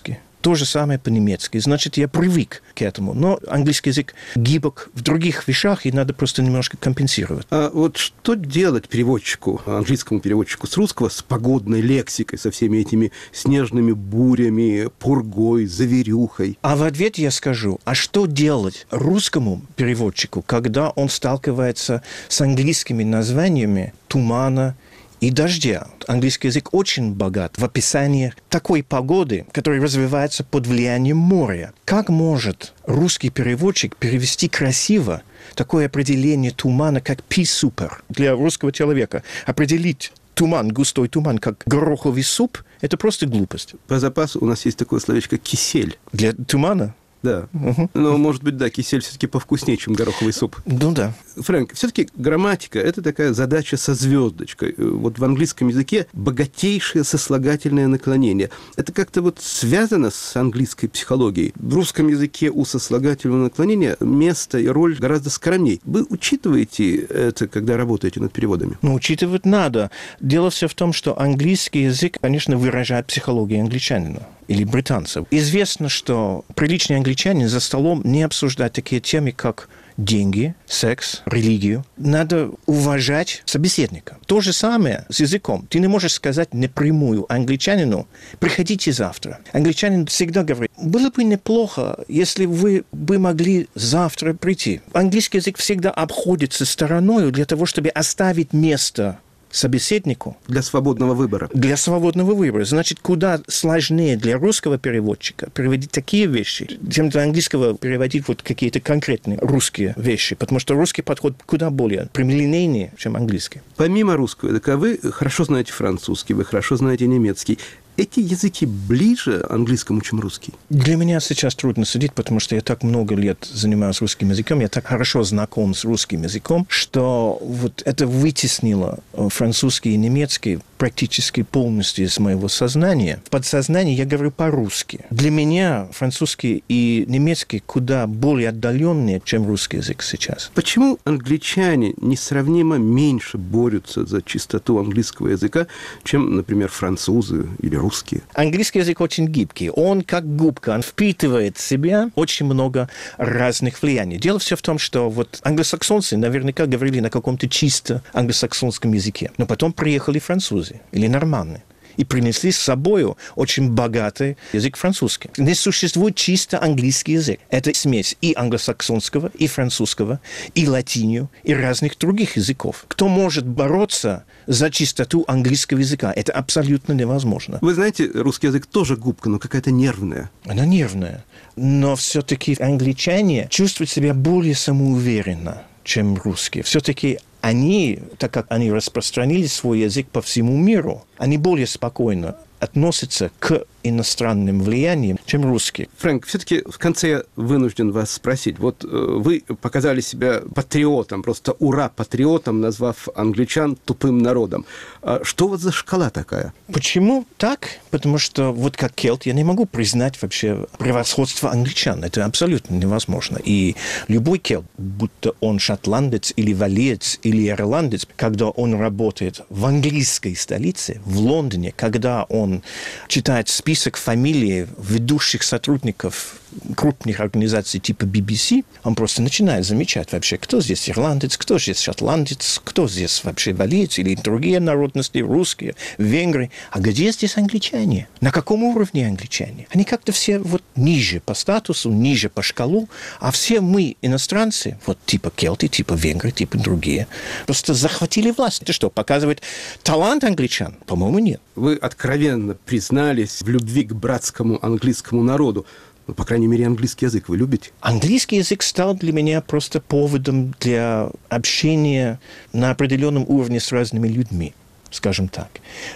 То же самое по-немецки. Значит, я привык к этому. Но английский язык гибок в других вещах, и надо просто немножко компенсировать. А вот что делать переводчику, английскому переводчику с русского, с погодной лексикой, со всеми этими снежными бурями, пургой, завирюхой? А в ответ я скажу, а что делать русскому переводчику, когда он сталкивается с английскими названиями тумана и дождя? Английский язык очень богат в описании такой погоды, которая развивается под влиянием моря. Как может русский переводчик перевести красиво такое определение тумана, как пи-супер? Для русского человека определить туман, густой туман, как гороховый суп, это просто глупость. По запасу у нас есть такое словечко «кисель». Для тумана? Да. Угу. Но, может быть, да, кисель все-таки повкуснее, чем гороховый суп. Ну да. Фрэнк, все-таки грамматика – это такая задача со звездочкой. Вот в английском языке богатейшее сослагательное наклонение. Это как-то вот связано с английской психологией. В русском языке у сослагательного наклонения место и роль гораздо скромней. Вы учитываете это, когда работаете над переводами? Ну, учитывать надо. Дело все в том, что английский язык, конечно, выражает психологию англичанина или британцев. Известно, что приличный англичанин за столом не обсуждает такие темы, как деньги, секс, религию. Надо уважать собеседника. То же самое с языком. Ты не можешь сказать напрямую англичанину «приходите завтра». Англичанин всегда говорит «было бы неплохо, если вы бы могли завтра прийти». Английский язык всегда обходится стороной для того, чтобы оставить место собеседнику. Для свободного выбора. Для свободного выбора. Значит, куда сложнее для русского переводчика переводить такие вещи, чем для английского переводить вот какие-то конкретные русские вещи, потому что русский подход куда более прямолинейнее, чем английский. Помимо русского языка, вы хорошо знаете французский, вы хорошо знаете немецкий. Эти языки ближе английскому, чем русский? Для меня сейчас трудно судить, потому что я так много лет занимаюсь русским языком, я так хорошо знаком с русским языком, что вот это вытеснило французский и немецкий практически полностью из моего сознания. В подсознании я говорю по-русски. Для меня французский и немецкий куда более отдаленные, чем русский язык сейчас. Почему англичане несравнимо меньше борются за чистоту английского языка, чем, например, французы или русские? Английский язык очень гибкий. Он как губка, он впитывает в себя очень много разных влияний. Дело все в том, что вот англосаксонцы наверняка говорили на каком-то чисто англосаксонском языке. Но потом приехали французы или норманны и принесли с собой очень богатый язык французский. Не существует чисто английский язык. Это смесь и англосаксонского, и французского, и латинью, и разных других языков. Кто может бороться за чистоту английского языка? Это абсолютно невозможно. Вы знаете, русский язык тоже губка, но какая-то нервная. Она нервная. Но все-таки англичане чувствуют себя более самоуверенно, чем русские. Все-таки они, так как они распространили свой язык по всему миру, они более спокойно относятся к иностранным влияниям, чем русские. Фрэнк, все-таки в конце я вынужден вас спросить. Вот э, вы показали себя патриотом, просто ура патриотом, назвав англичан тупым народом. А что у вас за шкала такая? Почему так? Потому что вот как кельт я не могу признать вообще превосходство англичан. Это абсолютно невозможно. И любой кельт, будто он шотландец или валиец или ирландец, когда он работает в английской столице, в Лондоне, когда он читает список список фамилий ведущих сотрудников крупных организаций типа би би си, он просто начинает замечать вообще, кто здесь ирландец, кто здесь шотландец, кто здесь вообще валиец или другие народности, русские, венгры. А где здесь англичане? На каком уровне англичане? Они как-то все вот ниже по статусу, ниже по шкалу, а все мы, иностранцы, вот типа кельты, типа венгры, типа другие, просто захватили власть. Это что, показывает талант англичан? По-моему, нет. Вы откровенно признались в любви к братскому английскому народу. Ну, по крайней мере, английский язык вы любите? Английский язык стал для меня просто поводом для общения на определенном уровне с разными людьми, скажем так.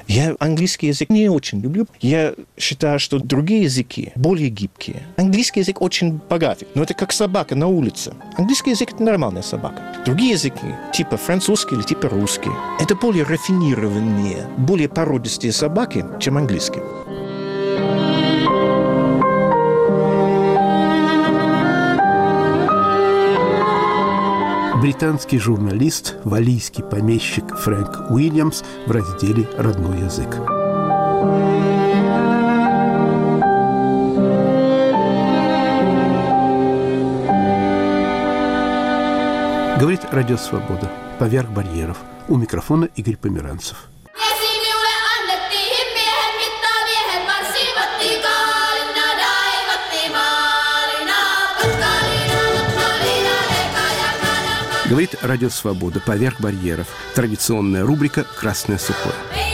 Я английский язык не очень люблю. Я считаю, что другие языки более гибкие. Английский язык очень богатый, но это как собака на улице. Английский язык – это нормальная собака. Другие языки, типа французский или типа русский, это более рафинированные, более породистые собаки, чем английский. Британский журналист, валлийский помещик Фрэнк Уильямс в разделе «Родной язык». Говорит Радио Свобода. Поверх барьеров. У микрофона Игорь Померанцев. Говорит Радио Свобода. Поверх барьеров. Традиционная рубрика «Красное сухое».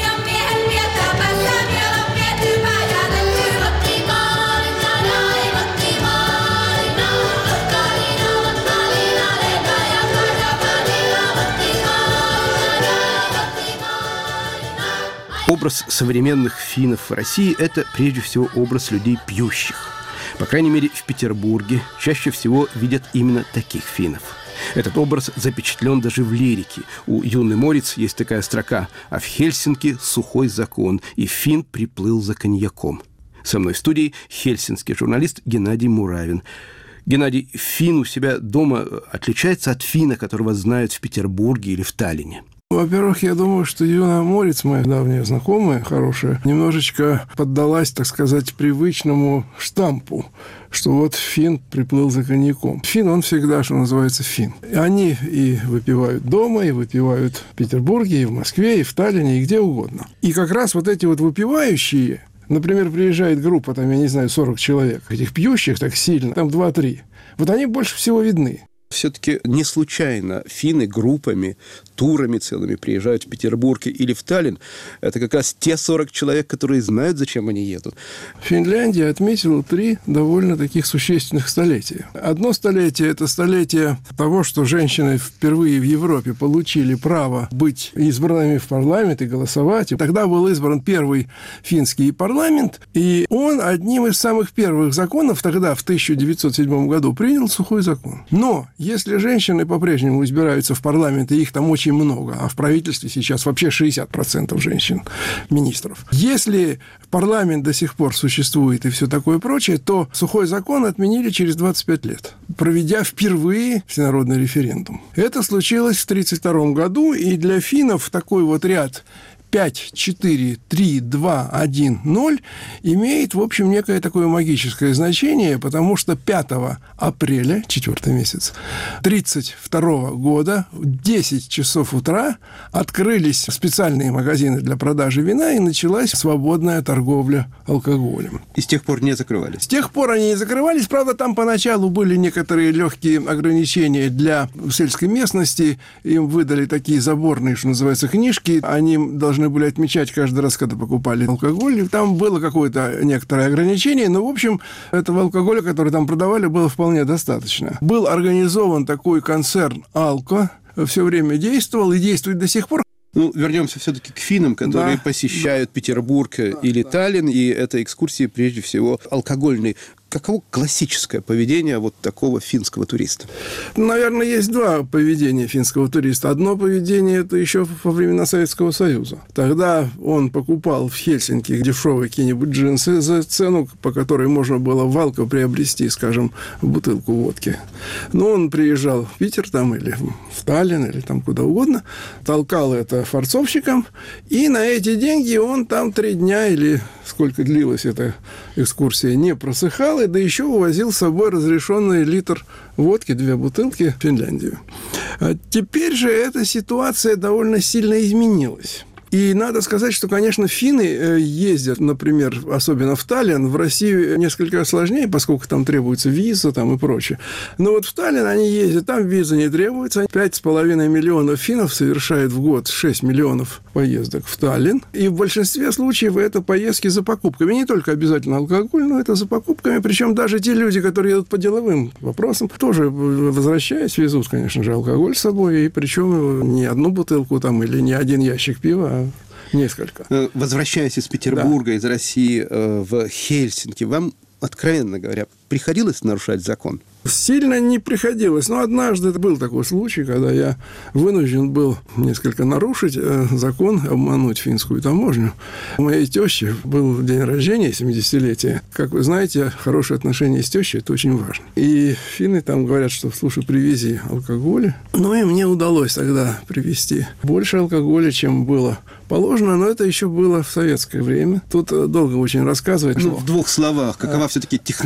Образ современных финнов в России – это прежде всего образ людей пьющих. По крайней мере, в Петербурге чаще всего видят именно таких финнов. Этот образ запечатлен даже в лирике. У «Юный морец» есть такая строка: «А в Хельсинки сухой закон, и фин приплыл за коньяком». Со мной в студии хельсинский журналист Геннадий Муравин. Геннадий, фин у себя дома отличается от фина, которого знают в Петербурге или в Таллине? Во-первых, я думаю, что Юна Морец, моя давняя знакомая, хорошая, немножечко поддалась, так сказать, привычному штампу, что вот фин приплыл за коньяком. Фин, он всегда, что называется, фин. Они и выпивают дома, и выпивают в Петербурге, и в Москве, и в Таллине, и где угодно. И как раз вот эти вот выпивающие, например, приезжает группа, там, я не знаю, сорок человек, этих пьющих так сильно, там два-три, вот они больше всего видны. Все-таки не случайно финны группами, турами целыми приезжают в Петербург или в Таллин. Это как раз те сорок человек, которые знают, зачем они едут. Финляндия отметила три довольно таких существенных столетия. Одно столетие – это столетие того, что женщины впервые в Европе получили право быть избранными в парламент и голосовать. И тогда был избран первый финский парламент, и он одним из самых первых законов тогда, в тысяча девятьсот седьмом году, принял сухой закон. Но если женщины по-прежнему избираются в парламент, и их там очень много, а в правительстве сейчас вообще шестьдесят процентов женщин-министров. Если парламент до сих пор существует и все такое прочее, то сухой закон отменили через двадцать пять лет, проведя впервые всенародный референдум. Это случилось в тридцать втором году, и для финнов такой вот ряд пять, четыре, три, два, один, ноль имеет, в общем, некое такое магическое значение, потому что пятого апреля, четвертый месяц, тридцать второго года в десять часов утра открылись специальные магазины для продажи вина, и началась свободная торговля алкоголем. И с тех пор не закрывались? С тех пор они не закрывались. Правда, там поначалу были некоторые легкие ограничения для сельской местности. Им выдали такие заборные, что называется, книжки. Они должны были отмечать каждый раз, когда покупали алкоголь. Там было какое-то некоторое ограничение, но, в общем, этого алкоголя, который там продавали, было вполне достаточно. Был организован такой концерн «Алко», все время действовал и действует до сих пор. Ну, вернемся все-таки к финнам, которые да. посещают Петербург да. или Таллин, и это экскурсии, прежде всего, алкогольные. Каково классическое поведение вот такого финского туриста? Наверное, есть два поведения финского туриста. Одно поведение – это еще во времена Советского Союза. Тогда он покупал в Хельсинки дешевые какие-нибудь джинсы за цену, по которой можно было в Алко приобрести, скажем, бутылку водки. Но он приезжал в Питер там, или в Таллин, или там куда угодно, толкал это форцовщикам, и на эти деньги он там три дня или сколько длилась эта экскурсия, не просыхал, да еще увозил с собой разрешенный литр водки, две бутылки в Финляндию. А теперь же эта ситуация довольно сильно изменилась. И надо сказать, что, конечно, финны ездят, например, особенно в Таллин, в Россию несколько сложнее, поскольку там требуется виза там и прочее. Но вот в Таллин они ездят, там виза не требуется. Пять с половиной миллионов финнов совершают в год шесть миллионов поездок в Таллин. И в большинстве случаев это поездки за покупками. Не только обязательно алкоголь, но это за покупками. Причем даже те люди, которые едут по деловым вопросам, тоже, возвращаясь, везут, конечно же, алкоголь с собой. И причем не одну бутылку там или не один ящик пива, а несколько. Возвращаясь из Петербурга, да. из России в Хельсинки, вам, откровенно говоря, приходилось нарушать закон? Сильно не приходилось. Но однажды был такой случай, когда я вынужден был несколько нарушить закон, обмануть финскую таможню. У моей тещи был день рождения, семидесятилетие. Как вы знаете, хорошие отношения с тещей – это очень важно. И финны там говорят, что, слушай, привези алкоголя. Ну, и мне удалось тогда привезти больше алкоголя, чем было положено, но это еще было в советское время. Тут долго очень рассказывать. Ну, в двух словах, какова а... все-таки технология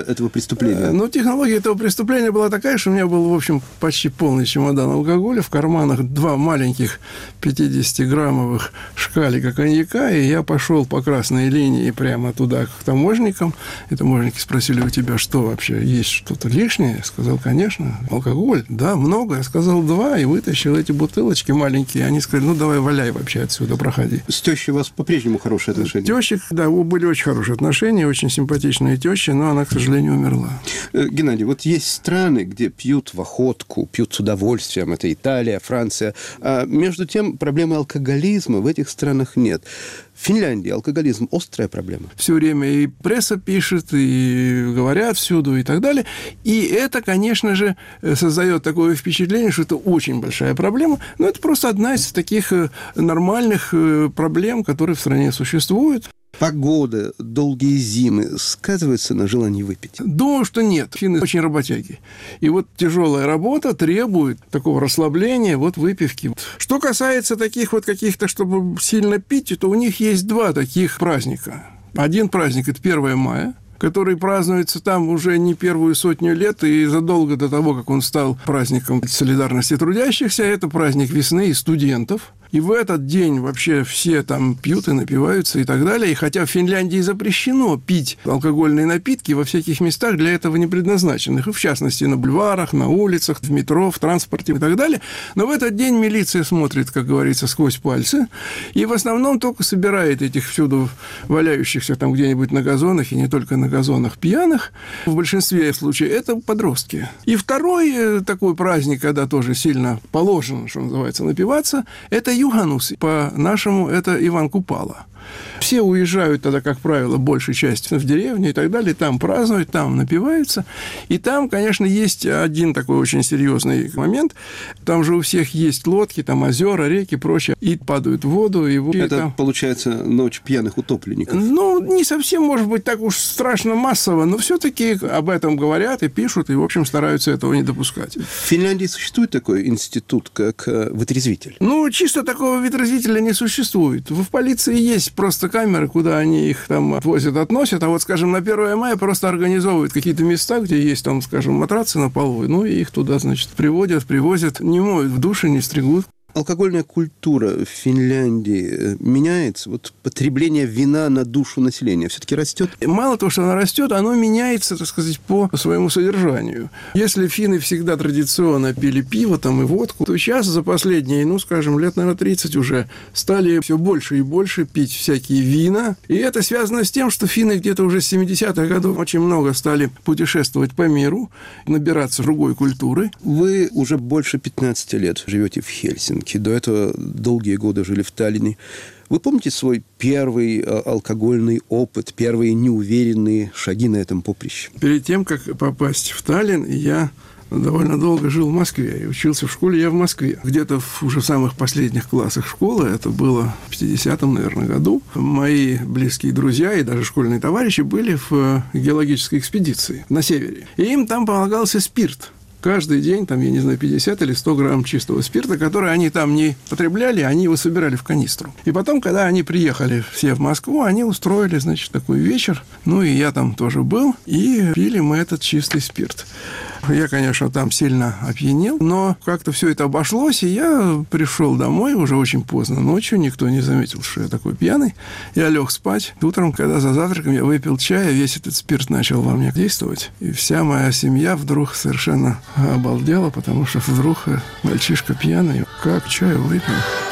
этого преступления? Ну, технология этого преступления была такая, что у меня был, в общем, почти полный чемодан алкоголя, в карманах два маленьких пятидесятиграммовых шкалика коньяка, и я пошел по красной линии прямо туда, к таможенникам. И таможенники спросили: у тебя что вообще, есть что-то лишнее? Я сказал: конечно. Алкоголь? Да, много. Я сказал: два, и вытащил эти бутылочки маленькие. Они сказали: ну, давай валяй вообще отсюда, проходи. С тещей у вас по-прежнему хорошие отношения? Теща, да, были очень хорошие отношения, очень симпатичная теща, но она, к сожалению, умерла. Геннадий, вот есть страны, где пьют в охотку, пьют с удовольствием. Это Италия, Франция. А между тем, проблемы алкоголизма в этих странах нет. В Финляндии алкоголизм – острая проблема. Все время и пресса пишет, и говорят всюду, и так далее. И это, конечно же, создает такое впечатление, что это очень большая проблема. Но это просто одна из таких нормальных проблем, которые в стране существуют. Погода, долгие зимы сказываются на желании выпить? Думаю, что нет. Финны очень работяги. И вот тяжелая работа требует такого расслабления, вот выпивки. Что касается таких вот каких-то, чтобы сильно пить, то у них есть два таких праздника. Один праздник – это первое мая, который празднуется там уже не первую сотню лет, и задолго до того, как он стал праздником солидарности трудящихся. Это праздник весны и студентов. И в этот день вообще все там пьют и напиваются и так далее. И хотя в Финляндии запрещено пить алкогольные напитки, во всяких местах для этого не предназначенных. И в частности, на бульварах, на улицах, в метро, в транспорте и так далее. Но в этот день милиция смотрит, как говорится, сквозь пальцы. И в основном только собирает этих всюду валяющихся там где-нибудь на газонах, и не только на газонах, пьяных. В большинстве случаев это подростки. И второй такой праздник, когда тоже сильно положено, что называется, напиваться, это Юханус, по-нашему это Иван Купала. Все уезжают тогда, как правило, большей частью в деревню и так далее, там празднуют, там напиваются. И там, конечно, есть один такой очень серьезный момент. Там же у всех есть лодки, там озера, реки, прочее, и падают в воду. И это, там... получается, ночь пьяных утопленников. Ну, не совсем, может быть, так уж страшно массово, но все-таки об этом говорят и пишут, и, в общем, стараются этого не допускать. В Финляндии существует такой институт, как вытрезвитель? Ну, чисто такого вытрезвителя не существует. В полиции есть просто камеры, куда они их там отвозят, относят, а вот, скажем, на первое мая просто организовывают какие-то места, где есть там, скажем, матрацы на полу, ну, и их туда, значит, приводят, привозят, не моют в душе, не стригут. Алкогольная культура в Финляндии меняется? Вот потребление вина на душу населения все-таки растет? Мало того, что оно растет, оно меняется, так сказать, по своему содержанию. Если финны всегда традиционно пили пиво там, и водку, то сейчас за последние, ну, скажем, лет, наверное, тридцать уже стали все больше и больше пить всякие вина. И это связано с тем, что финны где-то уже с семидесятых годов очень много стали путешествовать по миру, набираться другой культуры. Вы уже больше пятнадцати лет живете в Хельсинки. До этого долгие годы жили в Таллине. Вы помните свой первый алкогольный опыт, первые неуверенные шаги на этом поприще? Перед тем, как попасть в Таллин, я довольно долго жил в Москве. И учился в школе я в Москве. Где-то в, уже в самых последних классах школы, это было в пятидесятом, наверное, году, мои близкие друзья и даже школьные товарищи были в геологической экспедиции на севере. И им там полагался спирт. Каждый день, там, я не знаю, пятьдесят или сто грамм чистого спирта, который они там не потребляли, они его собирали в канистру. И потом, когда они приехали все в Москву, они устроили, значит, такой вечер. Ну, и я там тоже был. И пили мы этот чистый спирт. Я, конечно, там сильно опьянел, но как-то все это обошлось, и я пришел домой уже очень поздно ночью, никто не заметил, что я такой пьяный. Я лег спать. Утром, когда за завтраком я выпил чая, весь этот спирт начал во мне действовать. И вся моя семья вдруг совершенно обалдела, потому что вдруг мальчишка пьяный, как чаю выпил.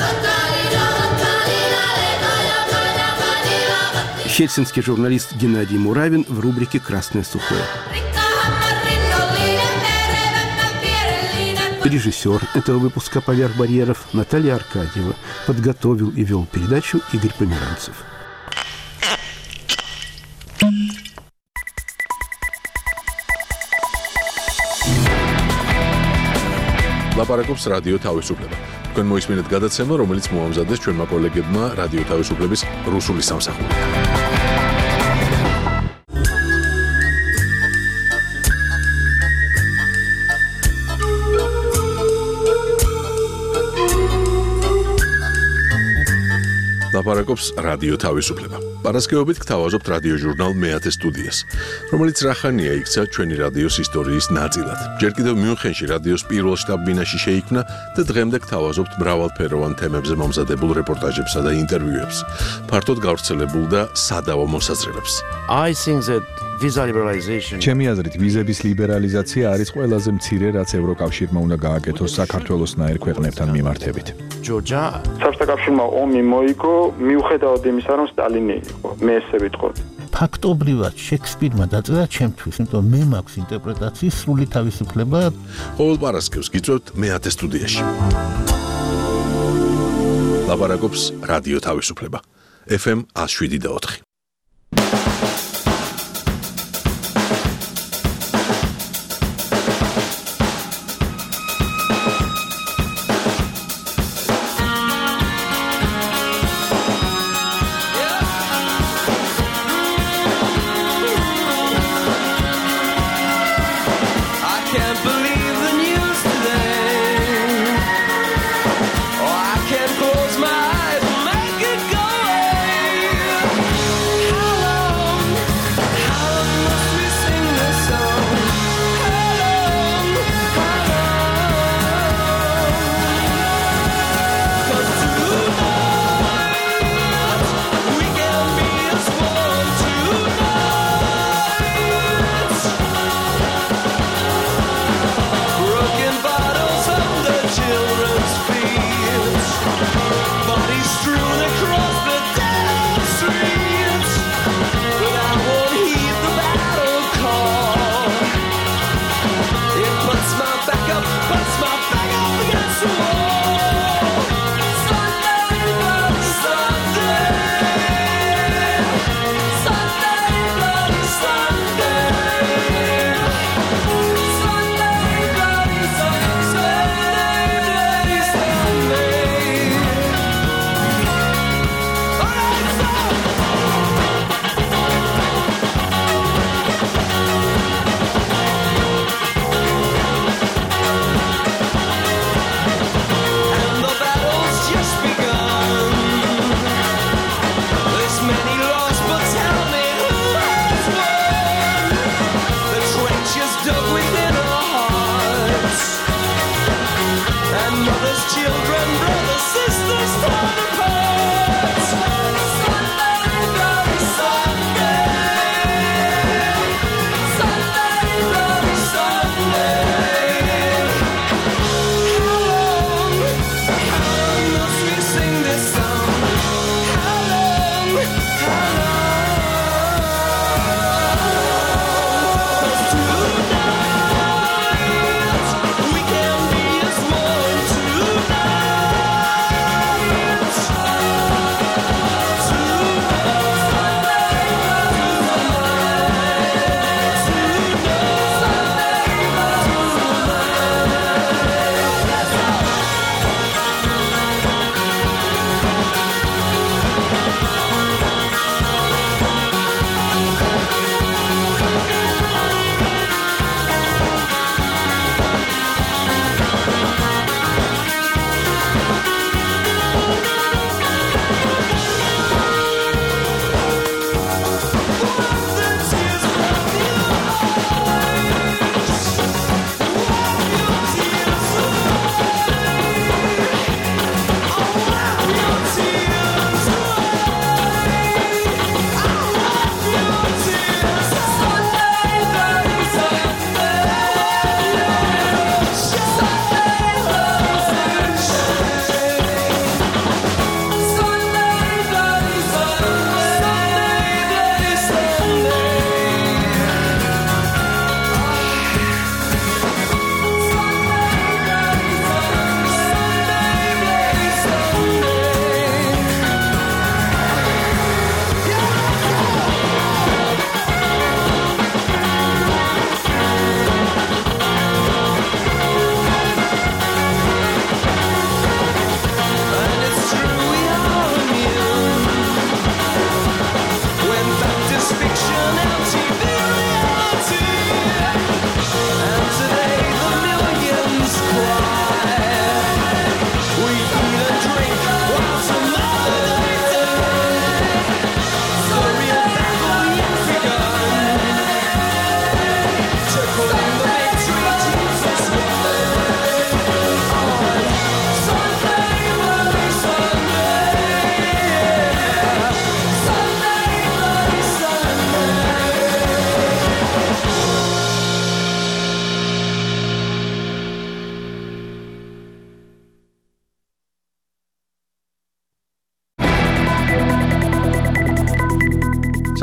Хельсинский журналист Геннадий Муравин в рубрике «Красное сухое». Режиссер этого выпуска «Поверх барьеров» Наталья Аркадьева. Подготовил и вел передачу Игорь Померанцев. ლაპარაკობს რადიო თავისუფლება. თქვენ მოისმინეთ გადაცემა, რომელიც მოამზადეს ჩვენმა კოლეგებმა რადიო თავისუფლების რუსული სამსახურიდან. ლაპარაკობს რადიო თავისუფლება. პარასკევობით გთავაზობთ რადიო ჟურნალ მეათე სტუდიას, რომელიც რახანია იქცა ჩვენი რადიოს ისტორიის ნაწილად. ჯერ კიდევ მიუნხენში რადიოს პირველ შტაბ-ბინაში შეიქმნა და დღემდე გთავაზობთ მრავალფეროვან თემებზე მომზადებულ რეპორტაჟებსა და ინტერვიუებს, ფართოდ გავრცელებულ და სადავო მოსაზრებებს. I think that visa liberalization ჩემი აზრით ვიზების ლიბერალიზაცია არის ყველაზე მცირე, რაც ევროკავშირმა უნდა გააკეთოს საქართველოსნაირ ქვეყნებთან მიმართებით. Georgia საბჭოთა კავშირმა ომი მოიგო მიუხედავად იმისა, რომ სტალინი იყო. მე ესე ვიტყოდი. ფაქტობრივად შექსპირმა დაწერა ჩემთვის, იმიტომ მე მაქვს ინტერპრეტაციის სრული თავისუფლება. ყოველ პარასკევს გიწევთ მეათე სტუდიაში. ლაპარაკობს რადიო თავისუფლება. ეფ ემ one oh seven point four. Oh, I can't close my eyes and make it go away.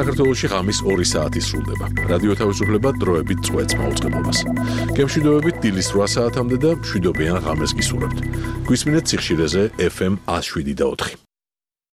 საქართველოში ღამის ორი საათი სრულდება. რადიო თავისუფლება დროებით წვეთს მაუწყებლობას. გემშვიდობებით დილის რვა საათამდე და მშვიდობიან ღამეს გისურვებთ. გვისმინეთ სიხშირეზე ეფ ემ ათს შვიდი და ოთხი.